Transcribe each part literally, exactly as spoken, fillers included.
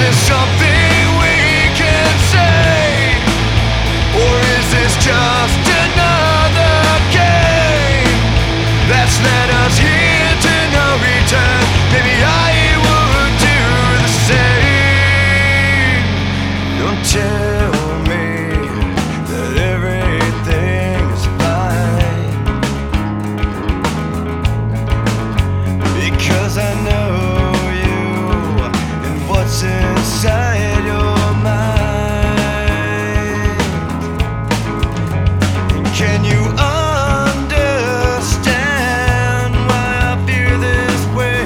this something we can say? Or is this just another game that's led us here to no return? Maybe I would do the same. Don't tell me that everything is fine, because I know you and what's inside your mind. And can you understand why I feel this way?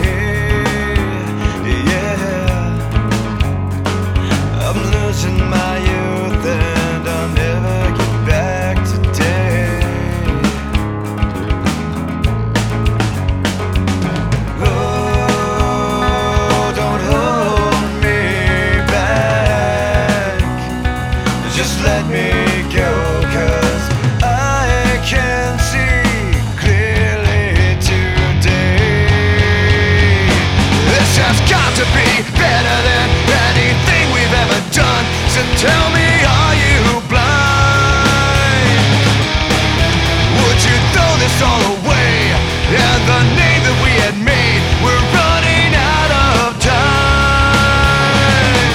Yeah, I'm losing my youth and I'll never get back today. Oh, don't hold me back, just let me go, 'cause I can see clearly today. This has got to be better than anything we've ever done. So tell me, are you blind? Would you throw this all away? And the name that we had made, we're running out of time.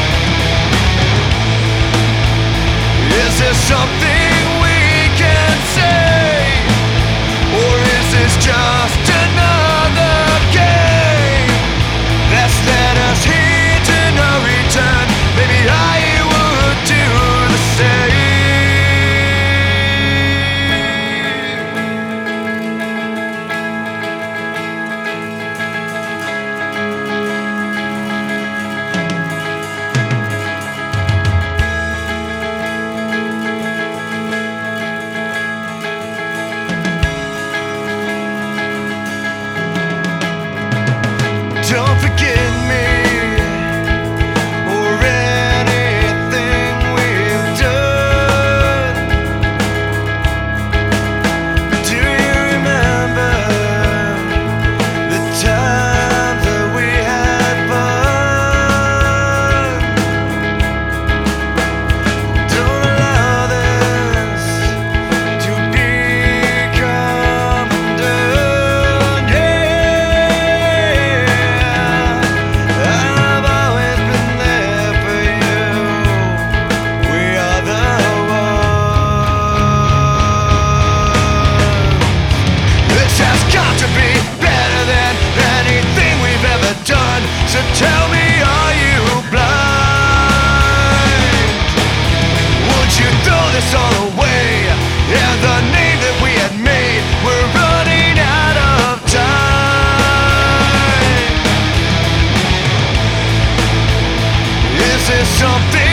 Is there something we can say? Or is this just another game that's led us here to no return? Maybe I would do the same. Don't forget me or anything we've done. Do you remember the times that we had fun? Don't allow this to become undone. Yeah, I've always been there for you. We are the ones. This has got to be better than anything we've ever done. So tell me, are you blind? Would you throw this all away? And the name that we had made, we're running out of time. Is there something